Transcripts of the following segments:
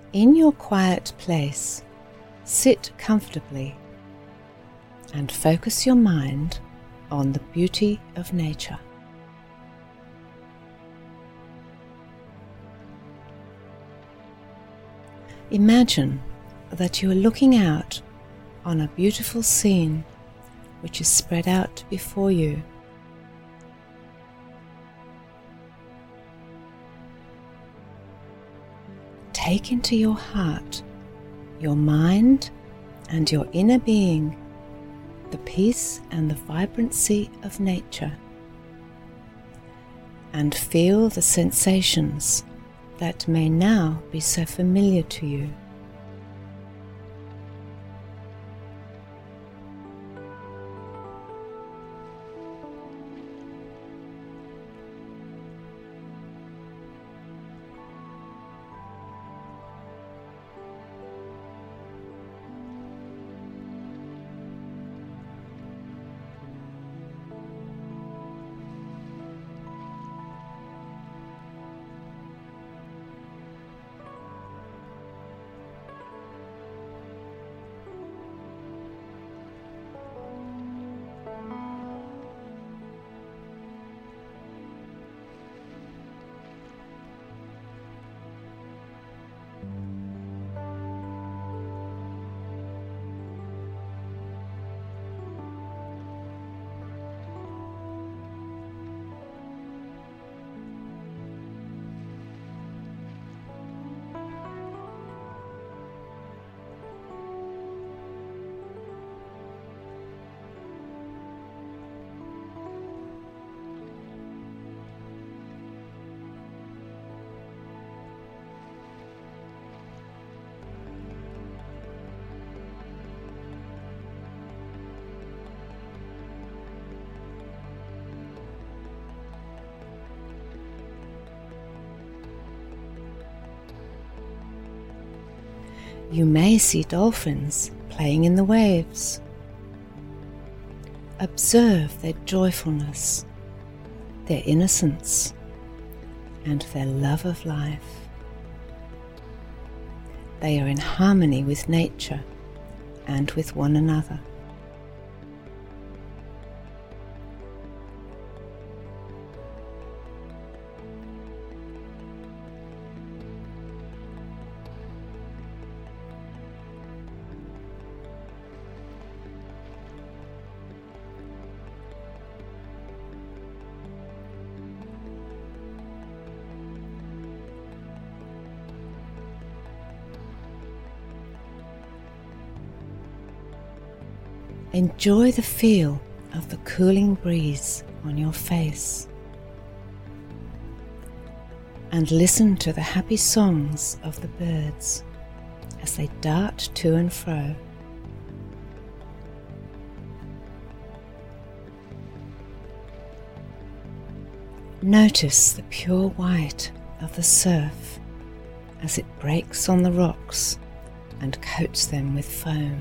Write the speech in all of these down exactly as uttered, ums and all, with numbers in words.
In your quiet place, sit comfortably and focus your mind on the beauty of nature. Imagine that you are looking out on a beautiful scene which is spread out before you. Take into your heart, your mind, and your inner being the peace and the vibrancy of nature, and feel the sensations that may now be so familiar to you. You may see dolphins playing in the waves. Observe their joyfulness, their innocence, and their love of life. They are in harmony with nature and with one another. Enjoy the feel of the cooling breeze on your face, and listen to the happy songs of the birds as they dart to and fro. Notice the pure white of the surf as it breaks on the rocks and coats them with foam.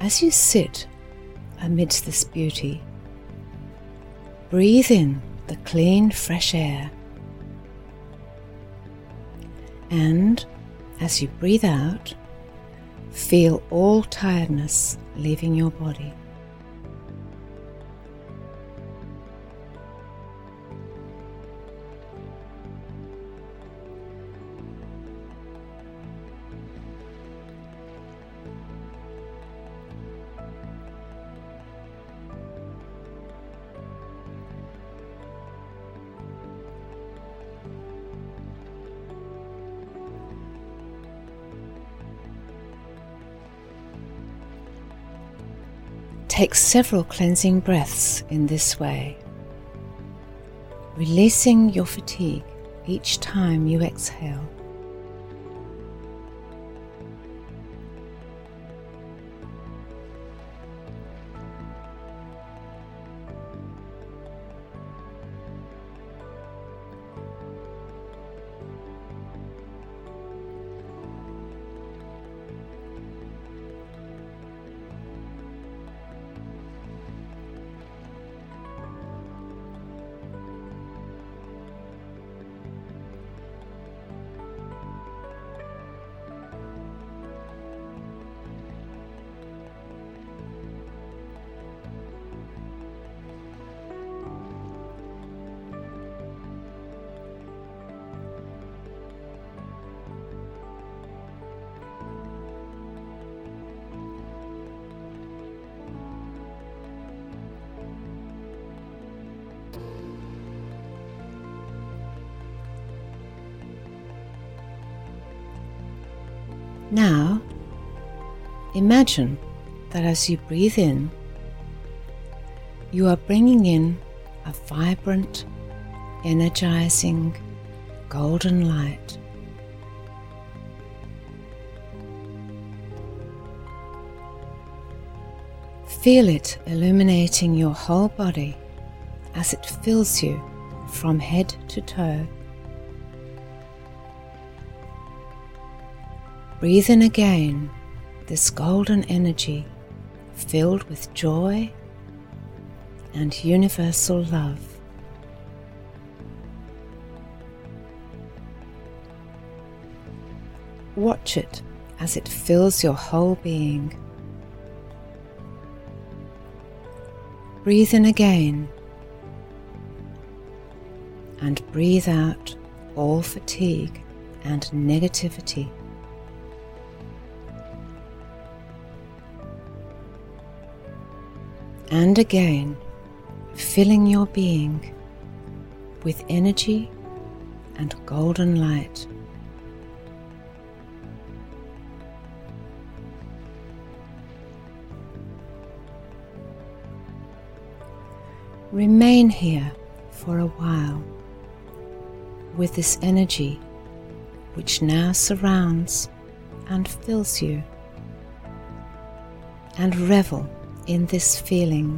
As you sit amidst this beauty, breathe in the clean, fresh air. And as you breathe out, feel all tiredness leaving your body. Take several cleansing breaths in this way, releasing your fatigue each time you exhale. Now, imagine that as you breathe in, you are bringing in a vibrant, energizing, golden light. Feel it illuminating your whole body as it fills you from head to toe. Breathe in again this golden energy filled with joy and universal love. Watch it as it fills your whole being. Breathe in again and breathe out all fatigue and negativity. And again, filling your being with energy and golden light. Remain here for a while with this energy which now surrounds and fills you, and revel in this feeling.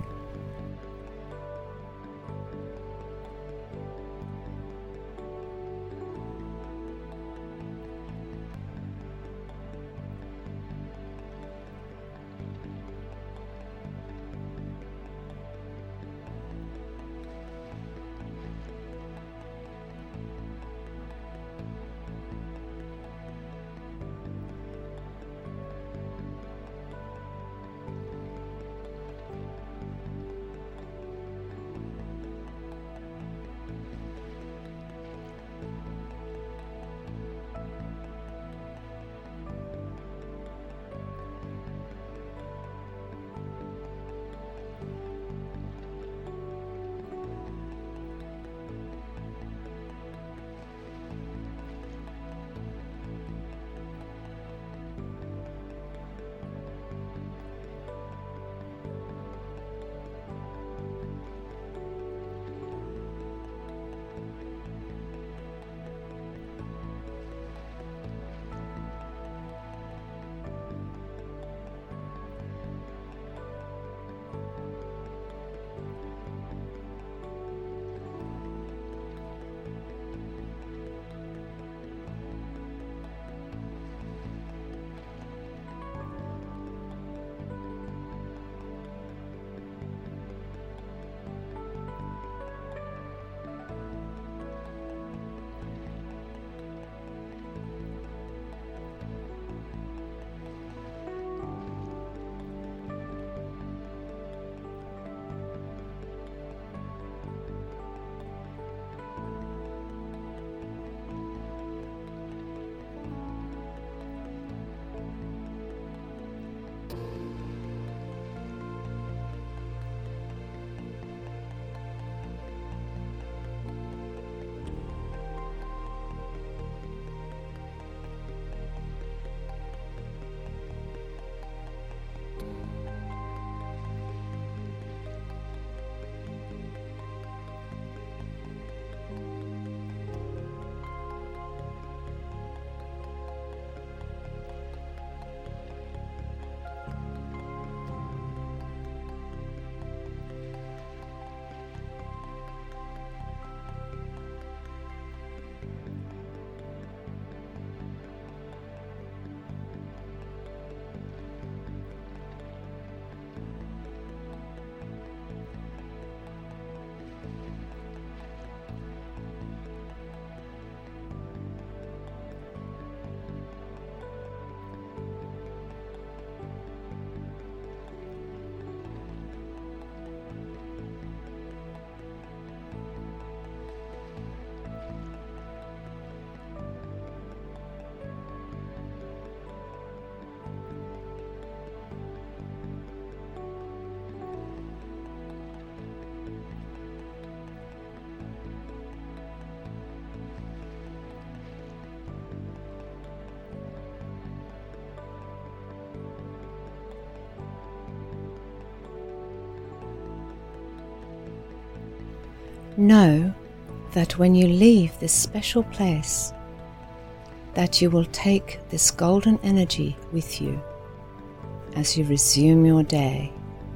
Know that when you leave this special place, that you will take this golden energy with you as you resume your day.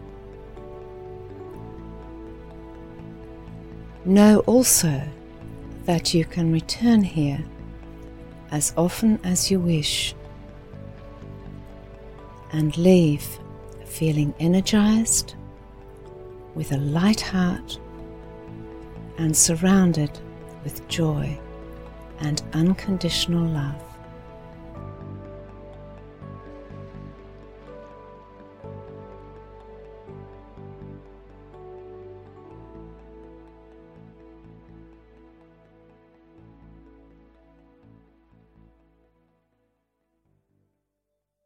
Know also that you can return here as often as you wish and leave feeling energized, with a light heart, and surrounded with joy and unconditional love.